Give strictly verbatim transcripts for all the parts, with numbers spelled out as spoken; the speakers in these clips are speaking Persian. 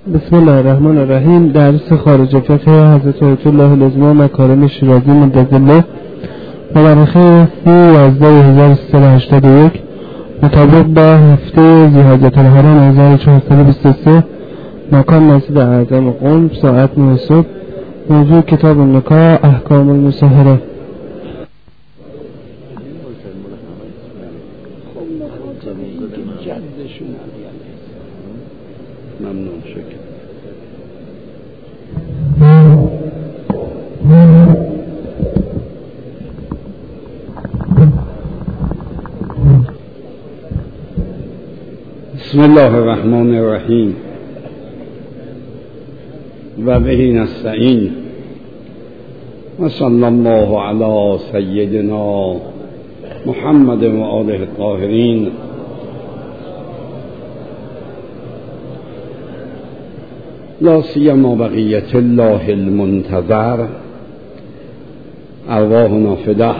بسم الله الرحمن الرحیم. درس خارج فقه حضرت آیت الله العظمی مکارم شیرازی مدظله مورخه سی یازده هزار و سیصد و هشتاد و یک مطابق با هفته ذی‌حجة الحرام هزار و چهارصد و بیست و سه، مکان مسجد اعظم قم، ساعت نه صبح. موضوع کتاب النکاح، احکام المصاهره. ممنون شکر. بسم الله الرحمن الرحیم و به نستعین و صلی الله علی سیدنا محمد و آله الطاهرین. لا سیما بقیت الله المنتظر، ارواحنا فداه،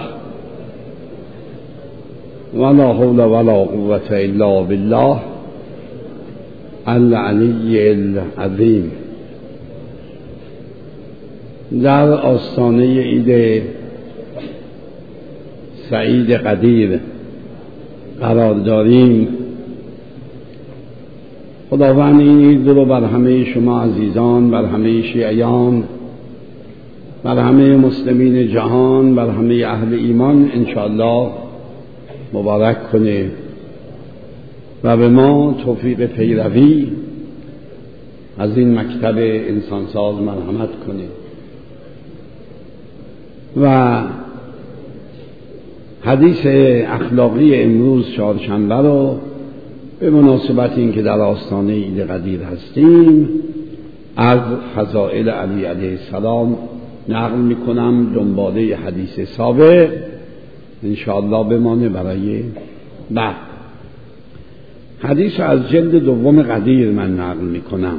ولا حول ولا قوة الا بالله العلی العظیم. در آستانه عید سعید قدیر قرار داریم. خداوند این عید رو بر همه شما عزیزان، بر همه شیعیان، بر همه مسلمین جهان، بر همه اهل ایمان انشاءالله مبارک کنه و به ما توفیق پیروی از این مکتب انسانساز مرحمت کنه. و حدیث اخلاقی امروز چهارشنبه رو به مناسبت این که در آستانه عید قدیر هستیم از فضائل علی علیه السلام نقل میکنم، دنباله حدیث سابق انشاءالله بمانه برای بعد. حدیث از جلد دوم قدیر من نقل میکنم.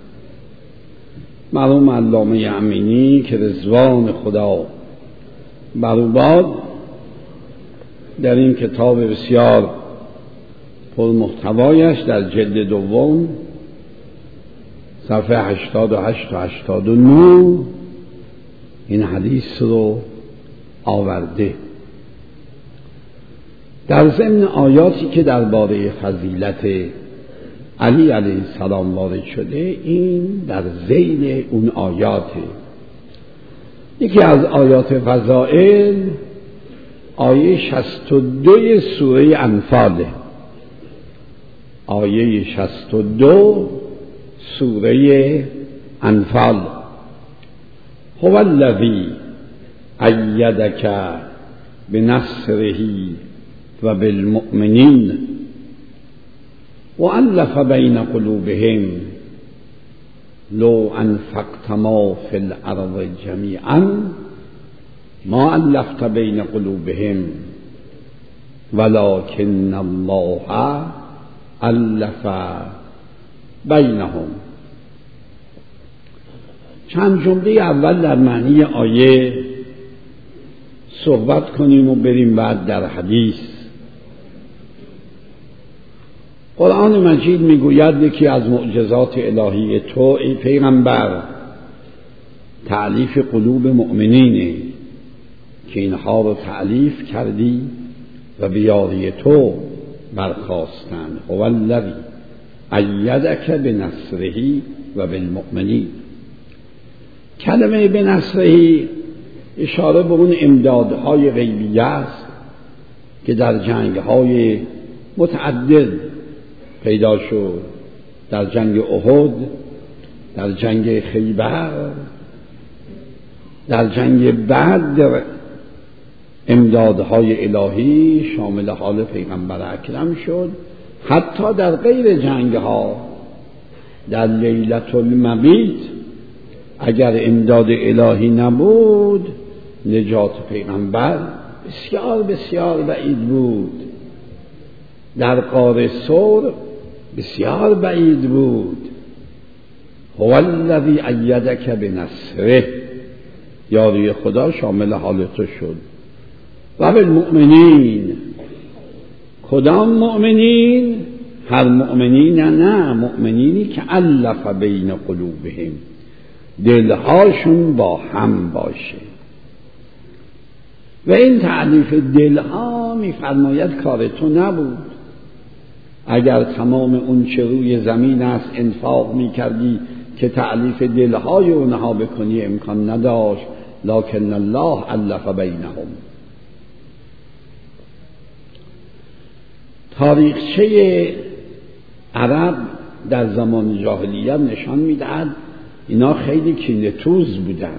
مرحوم علامه امینی که رضوان خدا بر او باد در این کتاب بسیار پر محتوایش در جلد دوم صفحه هشتاد و هشت و هشتاد و نه این حدیث رو آورده. در ضمن آیاتی که درباره فضیلت علی علیه السلام وارد شده، این در ذیل اون آیاته. یکی از آیات فضائل آیه شصت و دو سوره انفاله. آیه شصت و دو سوره انفال. هو الذی ایدک بنصره و بالمؤمنین و الف بین قلوبهم لو انفقت ما فی الارض جمیعا ما الفت بین قلوبهم ولکن الله الف بینهم. چند جمله اول در معنی آیه صحبت کنیم و بریم بعد در حدیث. قرآن مجید میگوید یکی از معجزات الهی تو ای پیغمبر تألیف قلوب مؤمنینه که اینها رو تألیف کردی و بیاری تو برخواستند. هو الذی ایدک بنصره و بالمؤمنین. کلمه بنصره اشاره به اون امدادهای غیبیه است که در جنگهای متعدد پیدا شد. در جنگ احد، در جنگ خیبر، در جنگ بدر امدادهای الهی شامل حال پیغمبر اکرم شد. حتی در غیر جنگها، در لیلة المبیت اگر امداد الهی نبود نجات پیغمبر بسیار بسیار بعید بود. در غار ثور بسیار بعید بود. هو الذی ایدک بنصره، یاری خدا شامل حال تو شد. و بالمؤمنین، کدام مؤمنین؟ هر مؤمنین نه, نه مؤمنینی که الف بین قلوبهم، دلهاشون با هم باشه. و این تألیف دلها می‌فرماید کار تو نبود. اگر تمام اون چه روی زمین است انفاق می‌کردی که تألیف دلهای اونها بکنی امکان نداشت، لکن الله الف بینهم. تاریخچه عرب در زمان جاهلیت نشان می‌دهد اینا خیلی کینه توز بودن.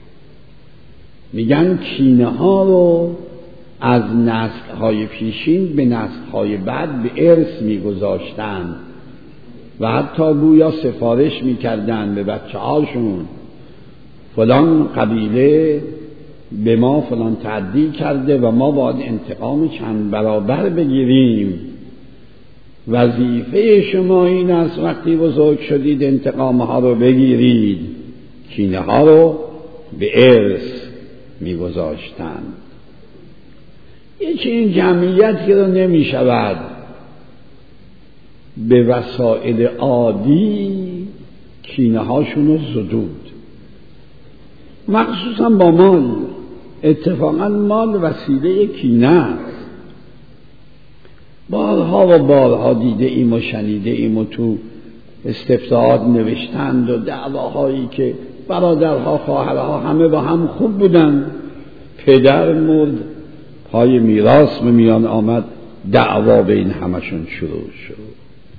میگن کینه ها رو از نسل های پیشین به نسل های بعد به ارث میگذاشتن و حتی گویا سفارش میکردن به بچه هاشون فلان قبیله به ما فلان تعدی کرده و ما باید انتقام چند برابر بگیریم. وظیفه شما این است وقتی بزرگ شدید انتقام ها رو بگیرید. کینه ها رو به ارث میگذاشتن. یه چنین جمعیتی رو نمی شود به وسایل عادی کینه هاشون رو زدود، مخصوصا با مال. اتفاقا مال وسیله کینه است. بارها و بارها دیده ایم و شنیده ایم و تو استفتاحات نوشتند و دعواهایی که برادرها خواهرها همه با هم خوب بودن، پدر مرد، پای میراث به میان آمد، دعوا بین همشون شروع شد.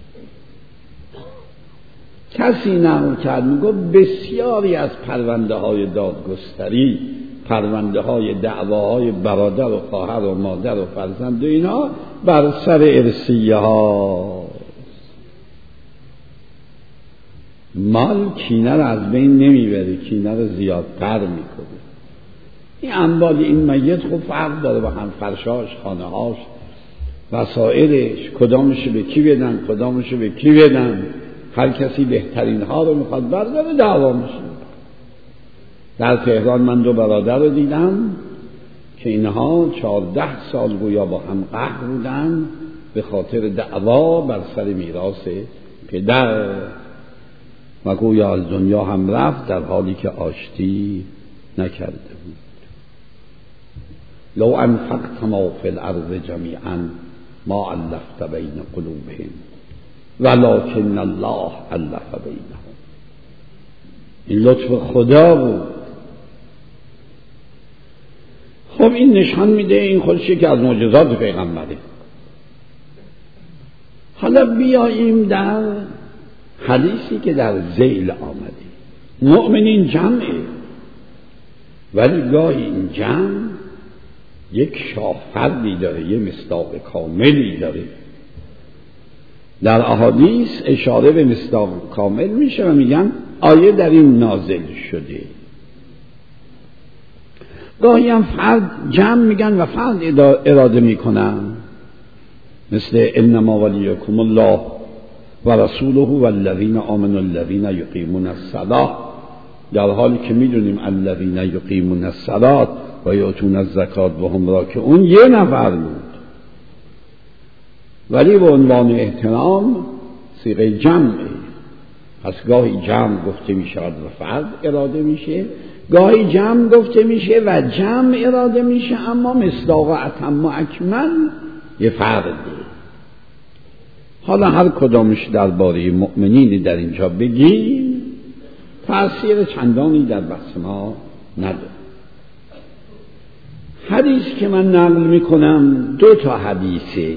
کسی نقل کرد میگه بسیاری از پرونده های دادگستری، پرونده های دعواهای برادر و خواهر و مادر و فرزند و اینا بر سر ارثیه ها. مال کینه رو از بین نمیبره، کینه رو زیادتر میکنه. این اموال این میت خب فرق داره با هم، فرشاش، خانه هاش، وسائلش، کدامش به کی بدن کدامش به کی بدن. هر کسی بهترین ها رو میخواد برداره، دعوا میشه. در تهران من دو برادر رو دیدم که اینها چهارده سال گویا با هم قهر بودن به خاطر دعوا بر سر میراث پدر و گویا از دنیا هم رفت در حالی که آشتی نکرده بود. لو انفقت ما فی الارض جمیعا ما الفت بین قلوبهم ولکن الله الف بینهم. این لطف خدا بود. خب این نشان میده این خودش که از معجزات پیغمبره. حالا بیاییم در حدیثی که در ذیل آمده. مؤمنین جمعه، ولی گاهی این جمع یک شاهفردی داره، یک مصداق کاملی داره. در احادیث اشاره به مصداق کامل میشه و میگن آیه در این نازل شده. گاهی هم فرد جمع میگن و فرد اراده میکنن، مثل انما ولیکم الله و رسوله و الذین آمنوا الذین یقیمون الصلاة، در حالی که میدونیم الذین یقیمون الصلاة و یؤتون الزکات و هم راکعون یه نفر بود، ولی به عنوان احترام صیغه جمعه. پس گاهی جمع گفته میشه و فرد اراده میشه، گاهی جمع گفته میشه و جمع اراده میشه، اما مصداق اتم و اکمل یه فرده. حالا هر کدامش درباره مؤمنین در اینجا بگیم تأثیر چندانی در بحث ما نداره. حدیث که من نقل میکنم دو تا حدیثه.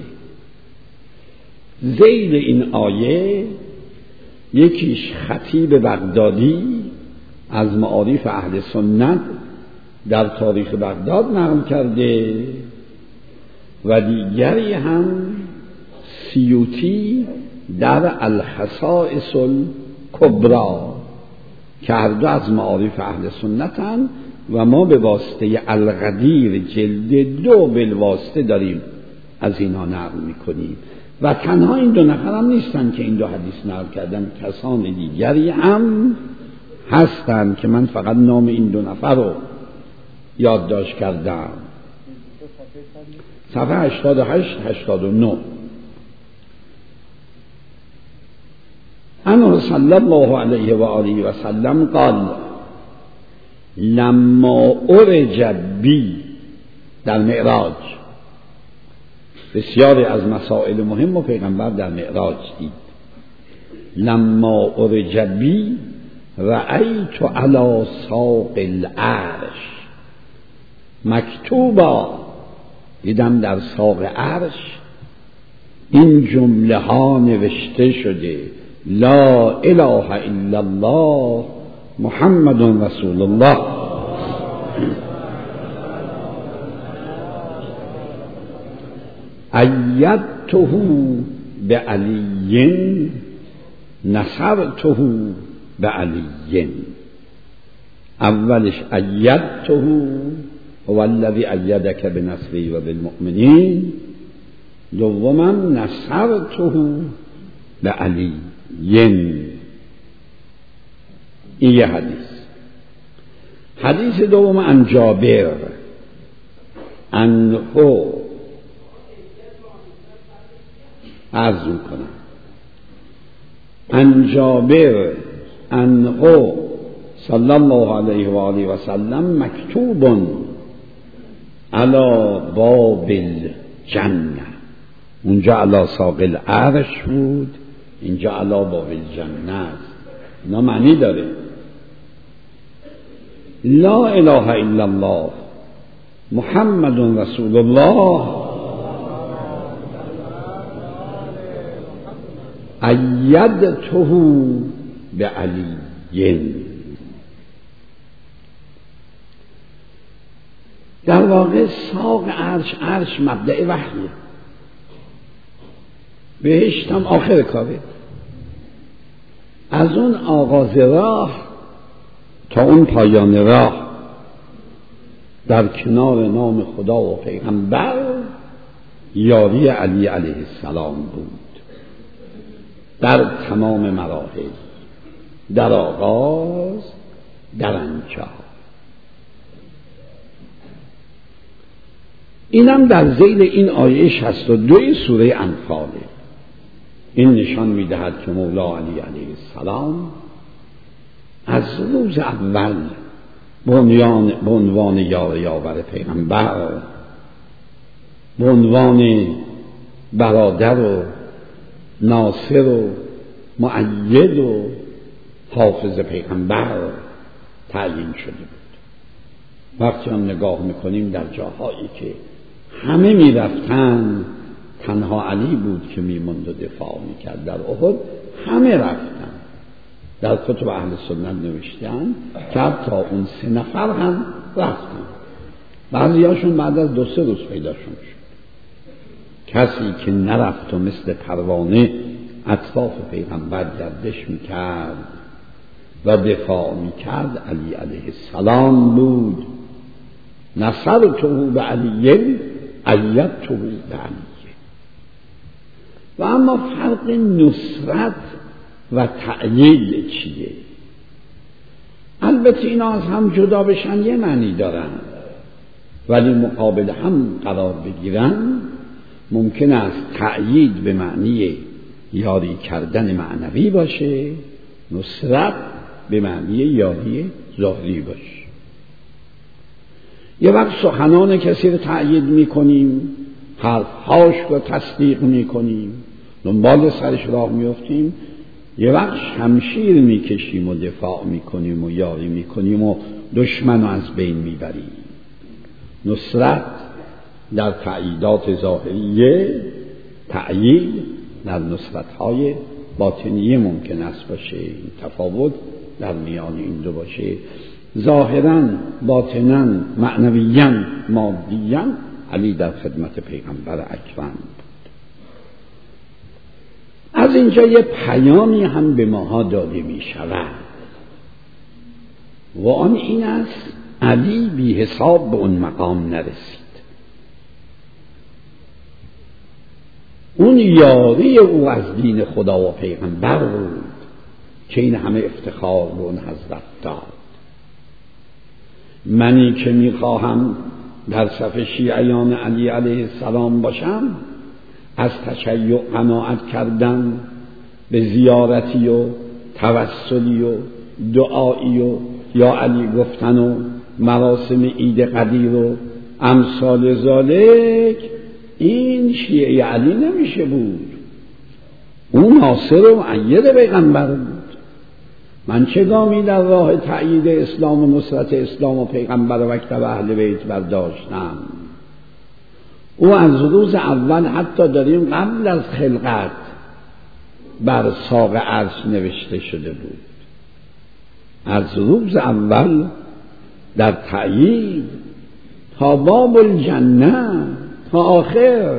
ذیل این آیه یکیش خطیب بغدادی از معارف اهل سنت در تاریخ بغداد نقل کرده و دیگری هم سیوطی در الخصائص الکبری که هر دو از معارف اهل سنتن و ما به واسطه الغدیر جلد دو بالواسطه داریم از اینا نقل میکنیم. و تنها این دو نفر هم نیستن که این دو حدیث نقل کردن، کسان دیگری هم هستن که من فقط نام این دو نفر رو یادداشت کردم. صفحه هشتاد و هشت هشتاد و نه. انه صلی الله علیه و آله و سلم قال لما عرج بی در معراج، بسیاری از مسائل مهم و پیغمبر در معراج دید. لما عرج بی رأیت علی ساق العرش مکتوبا، دیدم در ساق عرش این جمله ها نوشته شده: لا اله الا الله محمد رسول الله. ایدته بعلی نصرته بعلی. اولش ایدته هو الذی ایدک بنصره و بالمؤمنین، دوما نصرته بعلی. این یه حدیث. حدیث دوم عن جابر عنه عرض میکنم عن جابر عنه صلی الله علیه و آله و سلم مکتوب علی باب الجنه. اونجا علی ساق العرش بود، اینجا علی باب الجنه است. اینا معنی داره. لا اله الا الله محمد رسول الله ایدته بعلی. در واقع ساق عرش، عرش مبدأ وحیه، بهشت هم آخر کاره. از اون آغاز راه تا اون پایان راه در کنار نام خدا و پیغمبر یاری علی علیه السلام بود. در تمام مراحل، در آغاز، در انجام. اینم در ذیل این آیه شصت و دو سوره انفاله. این نشان می‌دهد که مولا علی علیه السلام از روز اول به عنوان یار یاور پیغمبر، به عنوان برادر و ناصر و مؤید و حافظ پیغمبر تعیین شده بود. وقتی هم نگاه میکنیم در جاهایی که همه میرفتن تنها علی بود که میموند و دفاع میکرد. در احد همه رفتن. در کتب اهل سنت نوشتن که حتی اون سه نفر هم رفتن. بعضیاشون بعد از دو سه روز پیداشون شد. کسی که نرفت و مثل پروانه اطراف پیغمبر گردش میکرد و دفاع میکرد علی علیه السلام بود. نصرته بعلی ایدته بعلی. و اما فرق نصرت و تأیید چیه؟ البته اینا از هم جدا بشن یه معنی دارن، ولی مقابل هم قرار بگیرن. ممکن است تأیید به معنی یاری کردن معنوی باشه، نصرت به معنی یاری ظاهری باشه. یه وقت سخنان کسی رو تأیید میکنیم، حرفهاش رو تصدیق میکنیم، دنبال سرش راه میفتیم. یه وقت شمشیر میکشیم و دفاع میکنیم و یاری میکنیم و دشمن رو از بین میبریم. نصرت در تأییدات ظاهریه، تأیید در نصرت‌های باطنیه ممکن است باشه. این تفاوت در میان این دو باشه. ظاهراً، باطناً، معنویاً، مادیاً علی در خدمت پیغمبر اکرم بود. از اینجا یه پیامی هم به ماها داده می شود و آن این است: علی بی حساب به اون مقام نرسید. اون یاری او از دین خدا و پیغمبر بود که این همه افتخار به اون حضرت داد. منی که میخواهم در صف شیعیان علی علیه السلام باشم، از تشیع قناعت کردم به زیارتی و توسلی و دعایی و یا علی گفتن و مراسم عید قدیر و امثال ذالک، این شیعه علی نمیشه بود. اون ناصر و مؤید پیغمبر بود. من چه گامی در راه تأیید اسلام و نصرت اسلام و پیغمبر و مکتب اهل بیت برداشتم. او از روز اول حتی داریم قبل از خلقت بر ساق عرش نوشته شده بود. از روز اول در تأیید تا باب الجنه تا آخر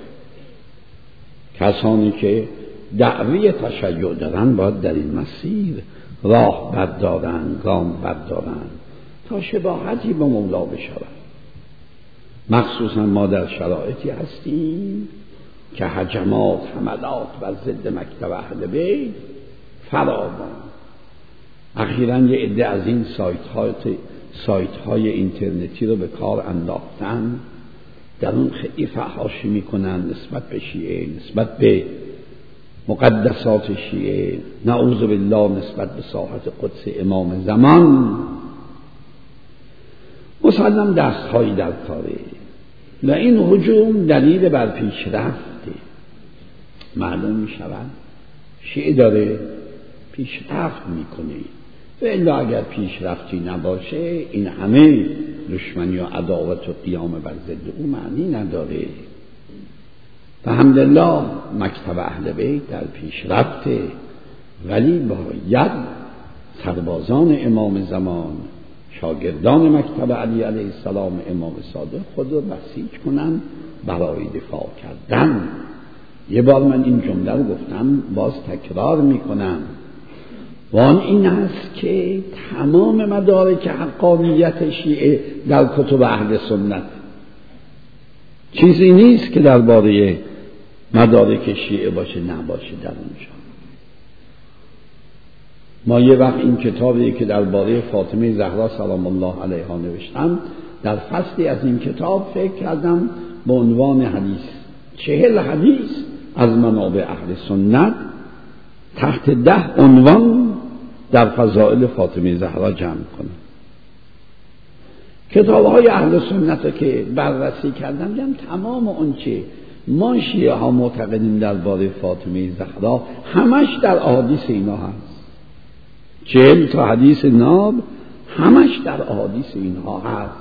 کسانی که دعوی تشیع دارن باید در این مسیر راه بردارن، گام بردارن تا شباهتی به مولا بشود. مخصوصا ما در شرایطی هستیم که هجمات حملات بر ضد مکتب اهل بیت فراوان. اخیراً یه عده از این سایت های سایت های اینترنتی رو به کار انداختن، در اون خیلی فحاشی میکنن نسبت به شیعه، نسبت به مقدسات شیعه، نعوذ بالله نسبت به ساحت قدس امام زمان. مسلم دستهایی در کاره و این هجوم دلیل بر پیشرفته. معلوم می شود شیعه داره پیشرفت میکنه و الا اگر پیشرفتی نباشه این همه دشمنی و عداوت و قیام بر ضد او معنی نداره. و الحمدلله مکتب اهل بیت در پیشرفته، ولی باید سربازان امام زمان، شاگردان مکتب علی علیه السلام امام صادق خود رو بسیج کنن برای دفاع کردن. یه بار من این جمله رو گفتم، باز تکرار میکنم، و آن این است که تمام مدارک حقانیت شیعه در کتب اهل سنت، چیزی نیست که درباره مدارک شیعه باشه نباشه در اونجا. ما یه وقت این کتابی که درباره فاطمه زهرا سلام الله علیها نوشتم، در فصلی از این کتاب فکر کردم به عنوان حدیث، چهل حدیث از منابع اهل سنت تحت ده عنوان در فضائل فاطمه زهرا جمع کنم. کتاب‌های اهل سنت که بررسی کردم دیدم تمام اون چه ما شیعه ها معتقدیم درباره فاطمه زهرا همش در احادیث اینا هست. چهل تا حدیث ناب همش در احادیث اینها هست.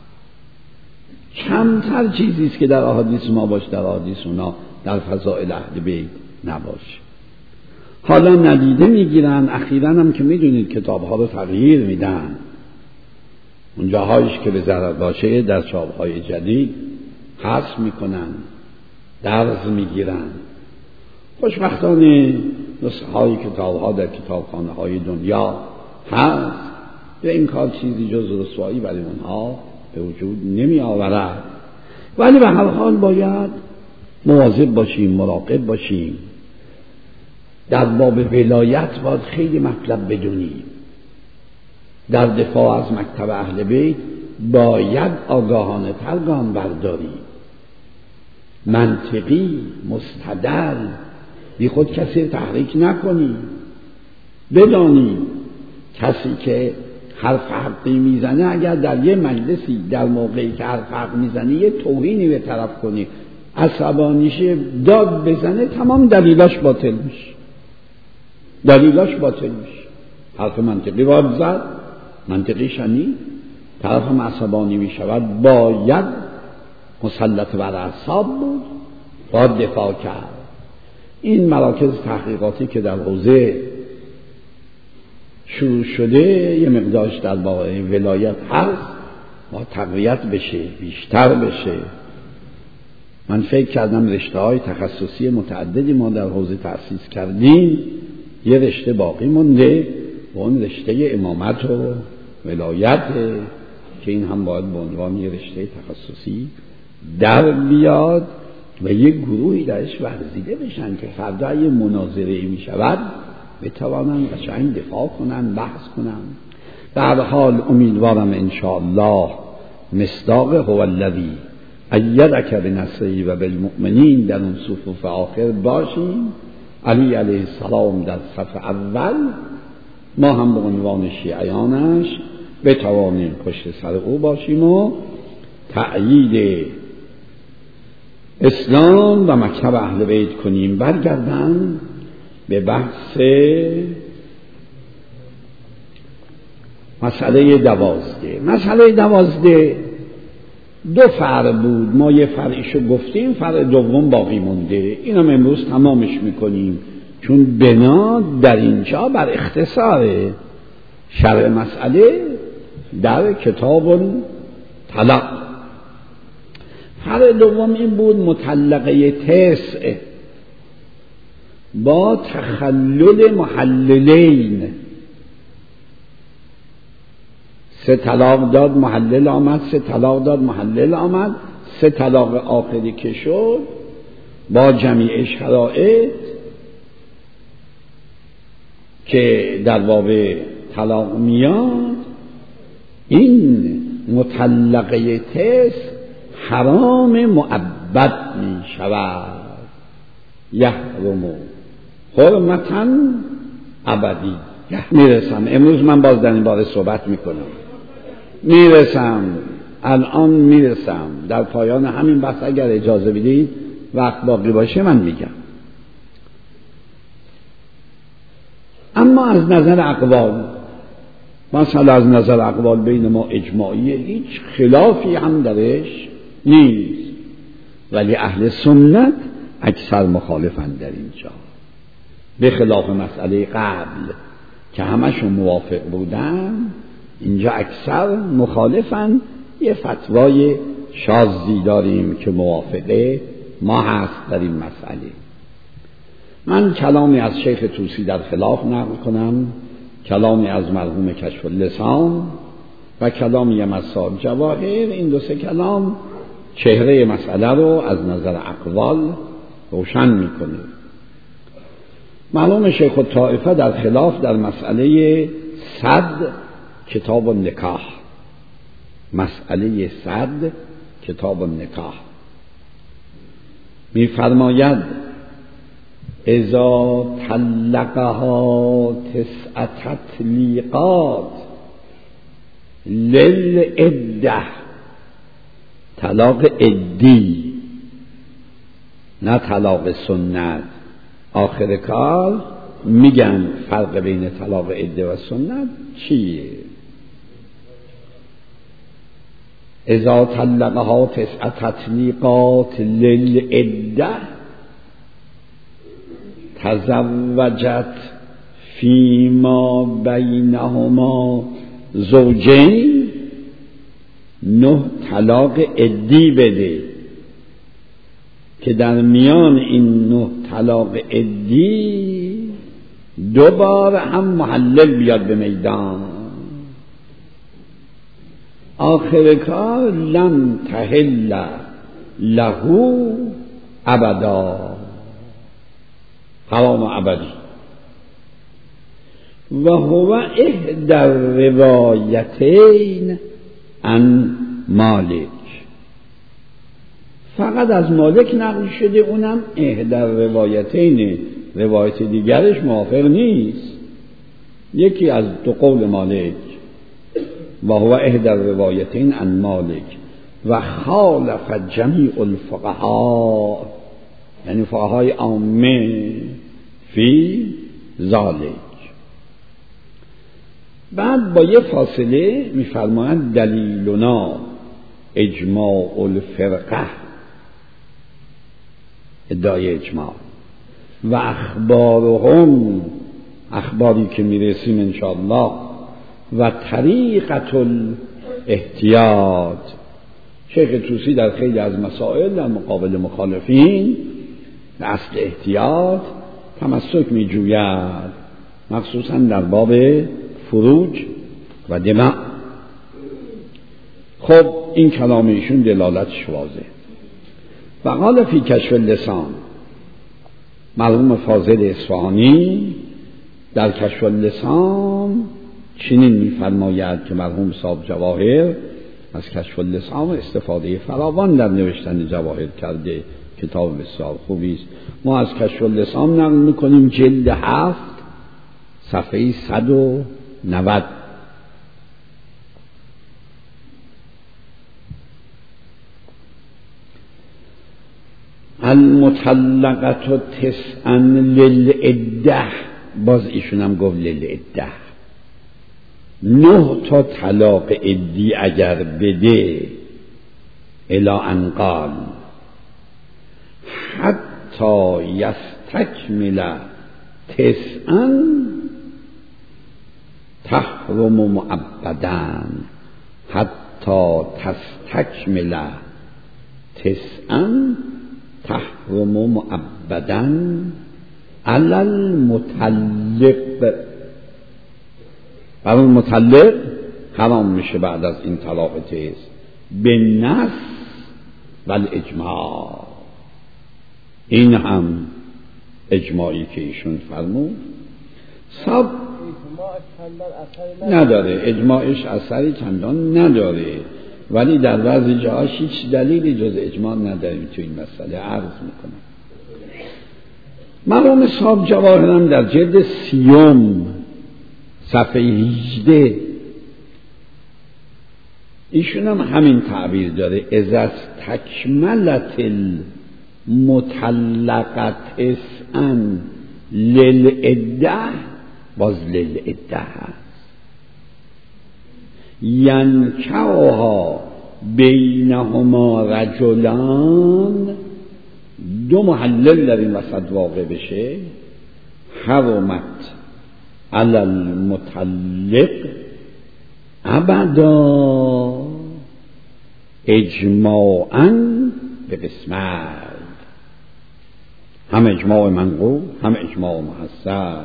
کمتر چیزی است که در احادیث ما باشه در احادیث اونا در فضائل اهل بیت نباشه. حالا ندیده میگیرن، اخیراً هم که میدونید کتاب‌ها رو تغییر میدن، اون جاهایش که به ضرر باشه در چاپ‌های جدید حذف میکنن، درز میگیرن. خوشبختانه نسخه‌های کتاب‌ها در کتابخانه‌های دنیا هست، به این کار چیزی جز رسوایی برای اونها به وجود نمی آورد. ولی به هر حال باید مواظب باشیم، مراقب باشیم. در باب ولایت باید خیلی مطلب بدونیم. در دفاع از مکتب اهل بیت باید آگاهانه تر گام برداریم، منطقی، مستدل، بی خود کسی تحریک نکنیم. بدانیم کسی که حرف حقی میزنه اگر در یه مجلسی در موقعی که حرف حق میزنه یه توهینی به طرف کنی، عصبانیشه، داد بزنه، تمام دلیلاش باطل میشه. دلیلاش باطل میشه. حرف منطقی باید زد، منطقی شنید، طرف هم عصبانی میشود، باید مسلط بر اعصاب بود، باید دفاع کرد. این مراکز تحقیقاتی که در حوزه شروع شده یه مقدارش در باره ولایت هست، با تقویت بشه، بیشتر بشه. من فکر کردم رشته های تخصصی متعددی ما در حوزه تأسیس کردیم، یه رشته باقی مونده و اون رشته امامت و ولایت که این هم باید به عنوان یه رشته تخصصی در بیاد و یه گروهی درش ورزیده بشن که فردا یه مناظره می شود بتوانن قشنگ دفاع کنن، بحث کنن. در حال امیدوارم انشاءالله مصداق هو الذی ایدک بنصره و بالمؤمنین در اون صفوف آخر باشیم علی علیه السلام در صف اول، ما هم به عنوان شیعیانش بتوانیم پشت سر او باشیم و تأیید اسلام و مکتب اهل بیت کنیم. برگردم به بحث مسئله دوازده. مسئله دوازده دو فرع بود، ما یه فرعیشو گفتیم، فرع دوم باقی مونده، اینم امروز تمامش میکنیم چون بنا در اینجا بر اختصار شرح مسئله در کتاب طلاق. فرع دوم این بود مطلقه تسع با تخلل محللین، سه طلاق داد محلل آمد، سه طلاق داد محلل آمد، سه طلاق آخری که شد با جمیع شرایط که در باب طلاق میاد، این مطلقه تسع حرام مؤبد می شود، یحرم حرمتا ابدی. میرسم امروز، من باز در این باره صحبت میکنم، میرسم الان میرسم در پایان همین بحث، اگر اجازه بدید وقت باقی باشه من میگم. اما از نظر اقوال، مثلا از نظر اقوال بین ما اجماعیه، هیچ خلافی هم درش نیست، ولی اهل سنت اکثر مخالفن در اینجا، به خلاف مسئله قبل که همشون موافق بودن، اینجا اکثر مخالفن. یه فتوای شاذی داریم که موافقه ما هست در این مسئله. من کلامی از شیخ طوسی در خلاف نقل کنم، کلامی از مرحوم کشف اللسان و کلامی از صاحب جواهر. این دو سه کلام چهره مسئله رو از نظر اقوال روشن میکنه. معلوم شیخ الطائفه در خلاف در مسئله صد کتاب النکاح، مسئله صد کتاب النکاح میفرماید اذا طلقها تسع تطلیقات للعده، طلاق عدی نه طلاق سنت. آخر کار میگن فرق بین طلاق عده و سنت چیه؟ اذا طلقها تسع تطلیقات للعده تزوجت فیما بینهما زوجین، نه طلاق عدی بده که در میان این نه طلاق عدی دوبار هم محلل بیاد به میدان. آخر کار لم تحل له ابدا، حرام ابدی. و هو احدى الروایتین عن مالک، فقط از مالک نقل شده، اونم احدى الروایتین، روایت دیگرش موافق نیست. یکی از دو قول مالک، و هو احدى الروایتین عن مالک و خالف جمیع الفقهاء، یعنی فقهای عامه فی ذالک. بعد با یه فاصله میفرمایند دلیلنا اجماع الفرقه، ادعای اجماع، و اخبارهم، اخباری که میرسیم انشاءالله، و طریقت الاحتیاط. شیخ طوسی در خیلی از مسائل در مقابل مخالفین به اصل احتیاط تمسک می جوید، مخصوصا در باب فروج و دماء. خب این کلام ایشون دلالتش واضحه. و قال فی کشف اللسان، مرحوم فاضل اصفهانی در کشف اللسان چنین می‌فرماید که مرحوم صاحب جواهر از کشف اللسان استفاده فراوان در نوشتن جواهر کرده، کتاب بسیار خوبی است. ما از کشف اللسان نقل میکنیم، جلد هفت صفحه صد و نود. المطلقة تسعا للعده، باز ایشون هم گفت للعده، نه تا طلاق عدی اگر بده، الی ان قال حتی یستکمل تسعا تحرم مؤبدا، حتی تستکمل تسعا تحرم مؤبدا علی المطلق. برای مطلق حرام میشه بعد از این طلاق تیز به نص و الاجماع. این هم اجماعی که ایشون فرمود سب نداره، اجماعش اثری چندان نداره، ولی در بعضی جاهاش هیچ دلیلی جز اجماع نداریم تو این مسئله. عرض میکنم مرحوم صاحب جواهرم در جلد سیوم صفحه هجده ایشون هم همین تعبیر داره، اذا تکملت المطلقه تسعا للعده، باز للعده هست، ینکحها بینهما رجلان، دو محلل در این وسط واقع بشه، حرمت علی المطلق ابدا اجماعاً به قسمت، هم اجماع منقول هم اجماع محسن.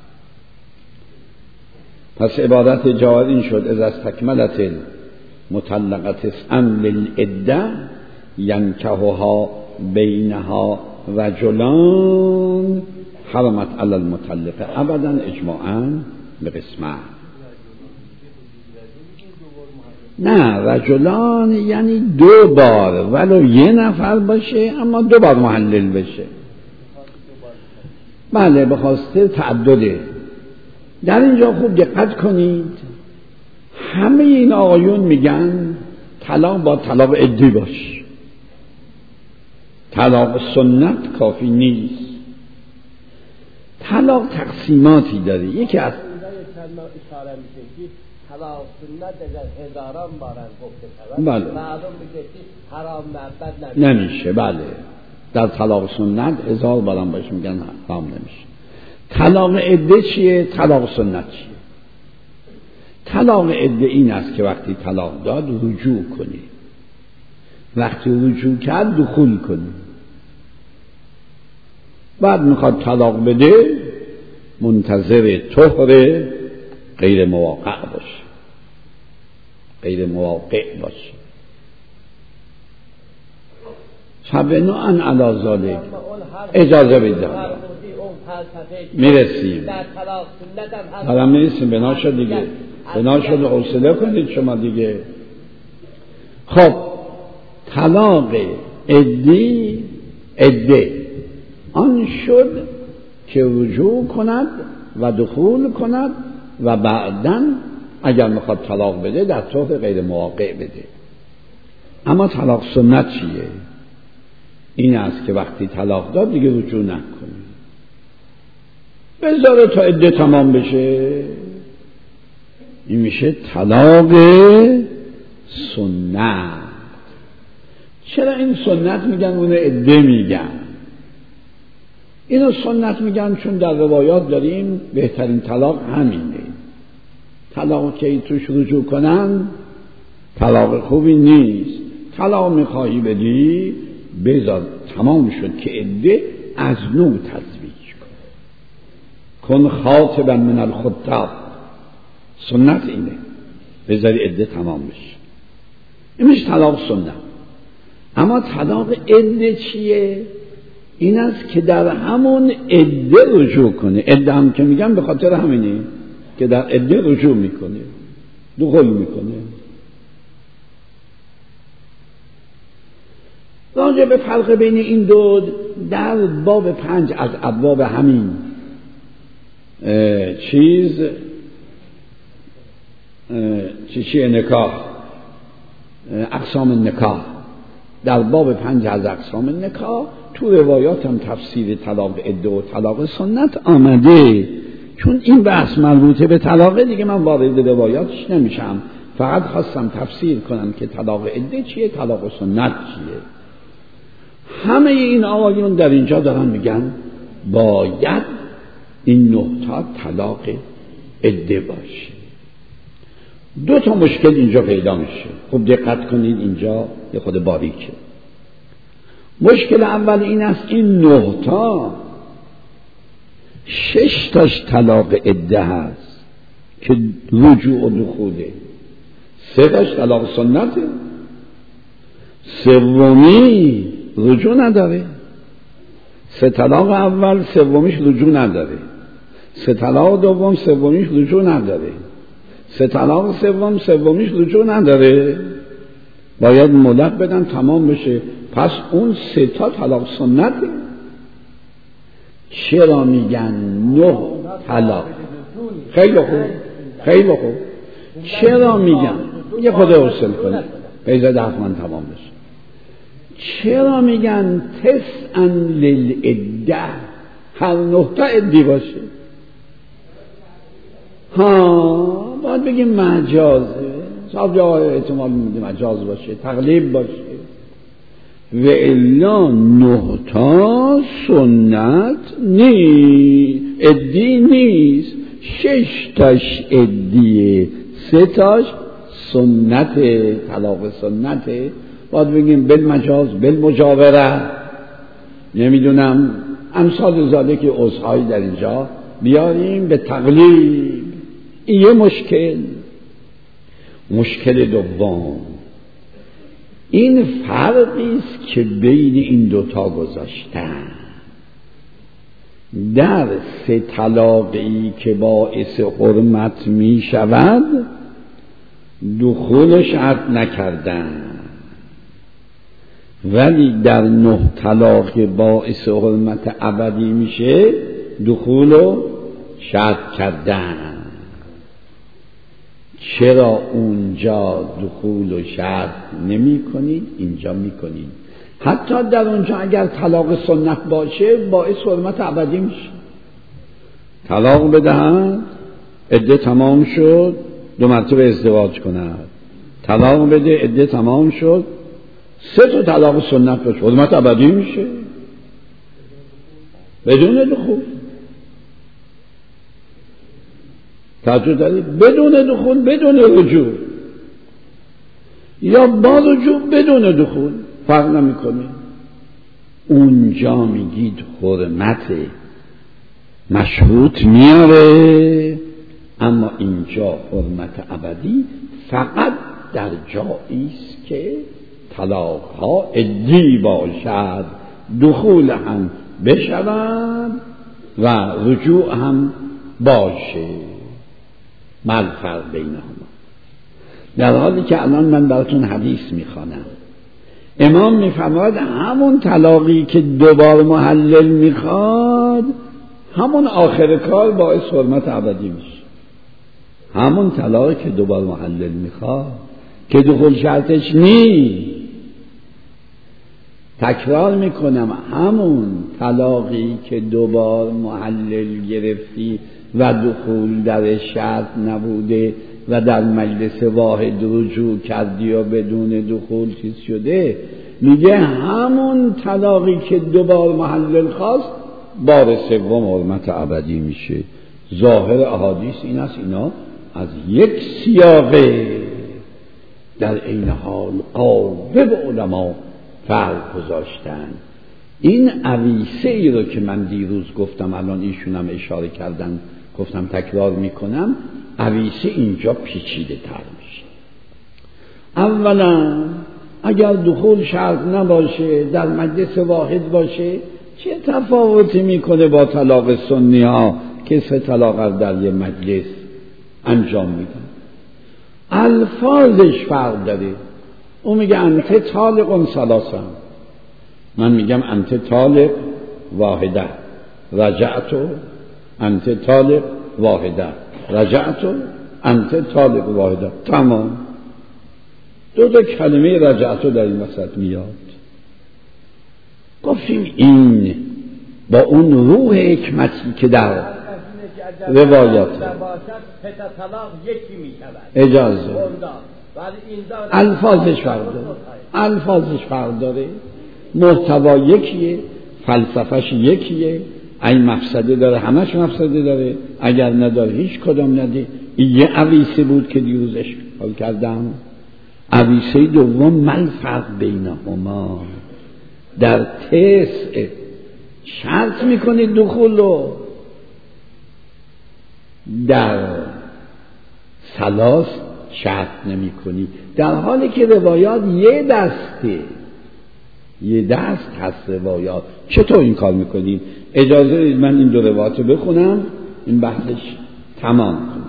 پس عبارت جواد این شد اذا استکملت المطلقه تسعا للعده ینکحها بینها رجلان حرمت علی المطلقه ابدا اجماعاً به قسمت. نه، رجلان یعنی دو بار، ولو یه نفر باشه اما دو بار محلل بشه. بله، به خاطر تعدده. در اینجا خوب دقت کنید، همه این آقایون میگن طلاق با طلاق عدی باش، طلاق سنت کافی نیست. طلاق تقسیماتی داره. یکی از طلاق سنت اگر هزاران بارن گفته شود، بله، معلوم میشه که حرام معبد نمیشه. نمیشه. بله، در طلاق سنت هزار بارن باشه میگن حرام نمیشه. طلاق عده چیه؟ طلاق سنت چیه؟ طلاق عده این است که وقتی طلاق داد رجوع کنی، وقتی رجوع کرد دخول کنی، بعد میخواد طلاق بده منتظر طهر غیر مواقع باشه، غیر مواقع باشه. فبناءً علی ذلک اجازه بده، میرسیم حالا میرسیم بنا شد دیگه، بنا شد حوصله کنید شما دیگه. خب طلاق عدی عده آن شد که رجوع کند و دخول کند و بعداً اگر میخواد طلاق بده در طهر غیر مواقع بده. اما طلاق سنت چیه؟ این است که وقتی طلاق داد دیگه رجوع نکنه، بذاره تا عده تمام بشه. این میشه طلاق سنت. چرا این سنت میگن اون عده میگن؟ اینو سنت میگن چون در روایات داریم بهترین طلاق همینه. طلاق که توش رجوع کنن طلاق خوبی نیست. طلاق میخواهی بدی بذار تمام شد که عده از نو تزویج کن، کن خاطبا من الخطاب. سنت اینه، بذاری عده تمام بشه. این میشه طلاق سنت. اما طلاق عده چیه؟ این است که در همون عده رجوع کنه. عده هم که میگم به خاطر همینه که در عده رجوع میکنه، دخول میکنه. راجع به فرق بین این دو در باب پنج از ابواب همین چیز چی چی نکاح، اقسام نکاح، در باب پنج از اقسام نکاح تو روایات هم تفسیر طلاق عده و طلاق سنت آمده. چون این بحث مربوطه به طلاق دیگه من وارد روایاتش نمیشم، فقط خواستم تفسیر کنم که طلاق عده چیه، طلاق سنت چیه. همه این آقایون در اینجا دارن میگن باید این نه تا طلاق عده باشه. دو تا مشکل اینجا پیدا میشه. خب دقت کنید، اینجا یه خود باریکه. مشکل اول این است این نه تا شش تاش طلاق عده هست که رجوع و دخوله، سه تاش طلاق سنته، سومی رجوع نداره. سه طلاق اول سومیش رجوع نداره، سه طلاق دوم سومیش رجوع نداره، سه طلاق سوم سومیش رجوع نداره. باید مهلت بدن تمام بشه. پس اون سه تا طلاق سنته. چرا میگن نه طلاق؟ خیلی خوب خیلی خوب. چرا میگن؟ یه خود حاصل کنه پیدا دفت من تمام بشه. چرا میگن تسعا للعده؟ هر نه تا عدی باشه. ها باید بگیم مجازه، صاحب جای احتمال میده مجاز باشه، تقلیب باشه. و الا نه تا سنت نی عدی نیست، شش تاش عدیه، سه تاش سنت، طلاق سنته. باید بگیم بالمجاز بالمجاوره، نمیدونم امثال زاده که عذرهایی در اینجا بیاریم به تقلیب. این یه مشکل. مشکل دوم این فرقی است که بین این دوتا گذاشتن. در سه طلاقی که باعث حرمت می شود دخول شرط نکردن، ولی در نه طلاق باعث حرمت ابدی میشه دخول و شرط کردن. چرا اونجا دخول و شرط نمی کنید اینجا می کنید؟ حتی در اونجا اگر طلاق سنت باشه باعث حرمت ابدی میشه. طلاق بدهند، عده تمام شد، دو مرتبه ازدواج کند. طلاق بده، عده تمام شد، سه تا طلاق سنت باشه، حرمت ابدی میشه بدون دخول. توجه دارید؟ بدون دخول، بدون رجوع، یا با رجوع بدون دخول، فرق نمیکنه. اونجا میگید حرمت مشروط میاره، اما اینجا حرمت ابدی فقط در جایی است که طلاق ها عدی باشد، دخول هم بشود و رجوع هم باشه. ما الفرق بینهما؟ در حالی که الان من براتون حدیث میخوانم، امام میفرماید همون طلاقی که دوبار محلل میخواد همون آخر کار باعث حرمت ابدی میشه. همون طلاقی که دوبار محلل میخواد که دخول شرطش نی، تکرار میکنم، همون طلاقی که دوبار محلل گرفتی و دخول در شرط نبوده و در مجلس واحد رجوع کردی و بدون دخول چیز شده، میگه همون طلاقی که دوبار محلل خواست بار سوم حرمت ابدی میشه. ظاهر احادیث این است اینا از یک سیاقه، در این حال قاوب علما فرق گذاشتن. این عویسه ای رو که من دیروز گفتم، الان ایشون هم اشاره کردن، گفتم تکرار میکنم، عویسه اینجا پیچیده تر میشه. اولا اگر دخول شرط نباشه، در مجلس واحد باشه، چه تفاوتی میکنه با طلاق سنی ها که سه طلاق در یه مجلس انجام میدن؟ الفاظش فرق داره. اون میگه انت طالق ثلاثا، من میگم انت طالق واحده رجعتو، انت طالق واحده رجعتو، انت طالق واحده، تمام. دو تا کلمه رجعتو در این وسط میاد. گفتیم این با اون روح حکمتی که در روایات اجازه الفاظش فرق داره، الفاظش فرق داره، محتوا یکیه، فلسفهش یکیه، این مفسده داره، همش مفسده داره، اگر نداره هیچ کدام نده. این یه عویسه بود که دیروزش حال کردم. عویسه دوم مل فرق بینهما در تسع شرط میکنید دخول رو، در ثلاث شرط نمی کنی، در حالی که روایات یه دسته، یه دست هست روایات. چطور این کار میکنیم؟ اجازه دید من این دو روایات رو بخونم، این بحثش تمام کنم.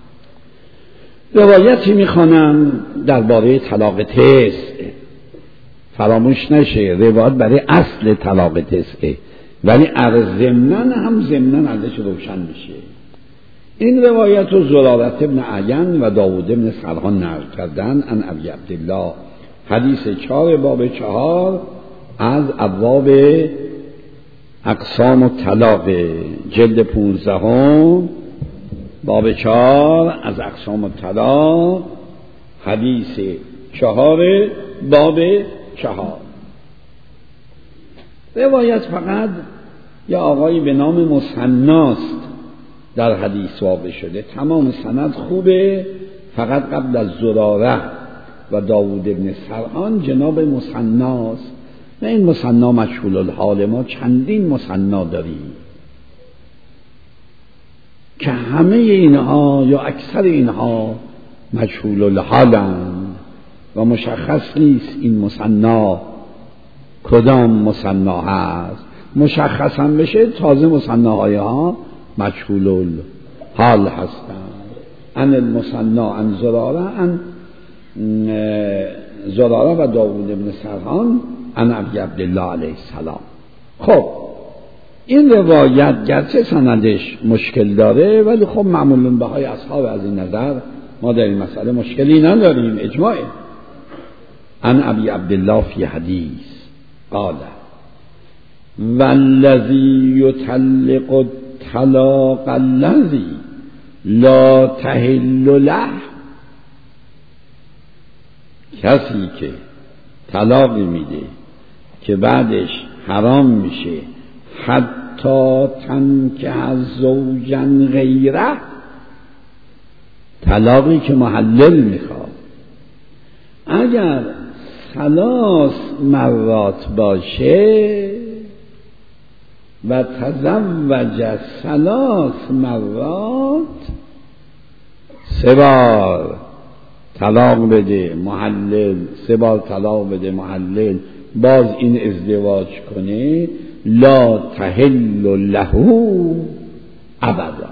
روایتی میخوانم درباره طلاق تسع، فراموش نشه روایت برای اصل طلاق تسع، ولی از ضمناً هم ضمناً ازش روشن میشه. این روایت رو زرارت ابن عین و داوود ابن سرحان نقل کردن ان ابی عبدالله، حدیث چهار باب چهار از ابواب اقسام الطلاق، جلد پونزدهم باب چهار از اقسام الطلاق، حدیث چهار باب چهار. روایت فقط یا آقایی به نام مثناست در حدیث واقع شده، تمام سند خوبه، فقط قبل از زراره و داوود ابن سرحان جناب مثناست. و این مثنا مجهول الحال، ما چندین مثنا داریم که همه اینها یا اکثر اینها مجهول الحالند و مشخص نیست این مثنا کدام مثنا هست. مشخص هم بشه تازه مثناهای ها مجهول الحال هستند. ان المثنا ان زراره ان زراره و داوود ابن سرحان ان ابی عبدالله علیه السلام. خب این روایت گرچه سندش مشکل داره، ولی خب معمولاً بهای اصحاب از این نظر ما در این مسئله مشکلی نداریم، اجماعه. ان ابی عبدالله فی حدیث قال والذی یطلق الطلاق الذی لا تحل له، کسی که طلاقی میده که بعدش حرام میشه حتی تنکح زوجا غیره، طلاقی که محلل میخواد اگر ثلاث مرات باشه و تزوج ثلاث مرات، سه بار طلاق بده محلل، سه بار طلاق بده محلل، باز این ازدواج کنه، لا تحل له ابدا.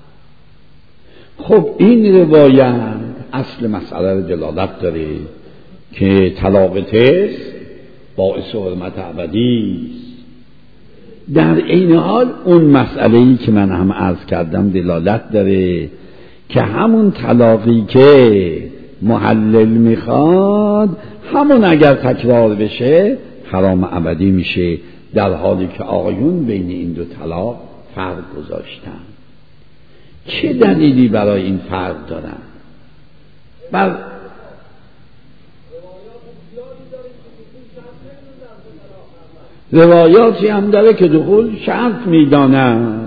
خب این روایت اصل مسئله رو دلالت داره که طلاق تسع باعث حرمت ابدی است. در این حال اون مسئله‌ای که من هم عرض کردم دلالت داره که همون طلاقی که محلل میخواد همون اگر تکرار بشه حرام ابدی میشه، در حالی که آقایون بین این دو طلاق فرق گذاشتن. چه دلیلی برای این فرق دارن؟ بر روایاتی هم داره که دخول شرط میدانن.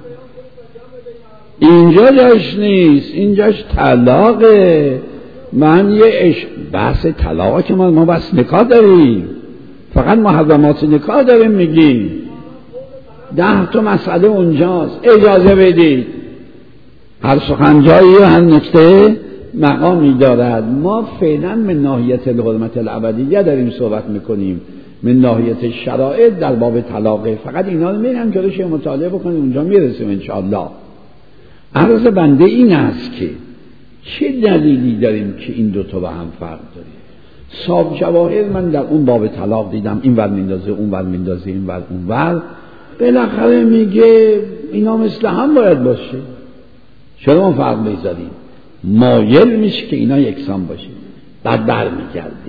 اینجا جاش نیست، اینجاش طلاقه. من یه اش... بحث طلاقه که ما, ما بس نکاح داریم، فقط محرمات نکاح داریم میگیم. ده تا مسئله اونجاست. اجازه بدید هر سخنجایی و هر نکته مقامی دارد. ما فعلا من ناحیت الحرمت الابدیه داریم صحبت میکنیم، من ناحیت شرایط در باب طلاقه. فقط اینا رو میرم که روش مطالعه بکنیم، اونجا میرسیم انشاءالله. عرض بنده این است که چه دلیلی داریم که این دوتا با هم فرق داریم؟ صاحب جواهر من در اون باب طلاق دیدم، این ور میندازه اون ور میندازه این ور اون ور، بالاخره میگه اینا مثل هم باید باشه، چرا ما فرق میذاریم؟ مایل میشه که اینا یکسان باشه، بعد بر میگرده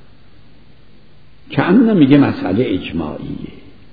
که اما میگه مسئله اجماعیه.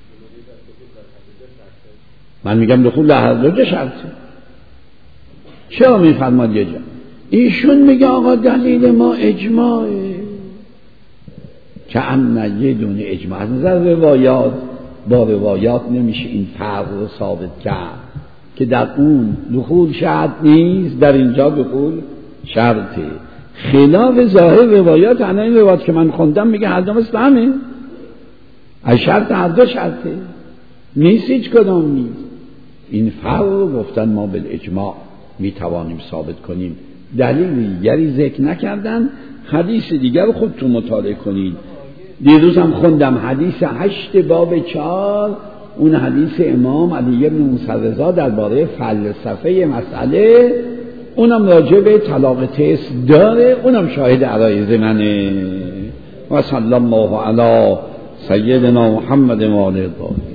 من میگم دخول در هر دو شرطه. چرا میفرماد یه جا؟ ایشون میگه آقا دلیل ما اجماعه، که اما یه دونه اجماع از نظر روایات با روایات نمیشه این فرق رو ثابت کرد که در اون دخول شرط نیست، در اینجا دخول شرطه. خلاف ظاهر روایات، انا این روایات که من خوندم میگه هر دو مثل همه، از شرط هر دو شرطه نیست، هیچ کدام نیست. این فرق رو گفتن ما بالاجماع میتوانیم ثابت کنیم. دلیل دیگری ذکر نکردن. حدیث دیگر رو خودتون مطالعه کنید. دیروز هم خوندم حدیث هشت باب چار، اون حدیث امام علی بن موسی رضا درباره فلسفه مسئله، اونم راجع به طلاق تست داره، اونم شاهد عرایض منه. و صلی الله علی سیدنا محمد و آله الطاهرین.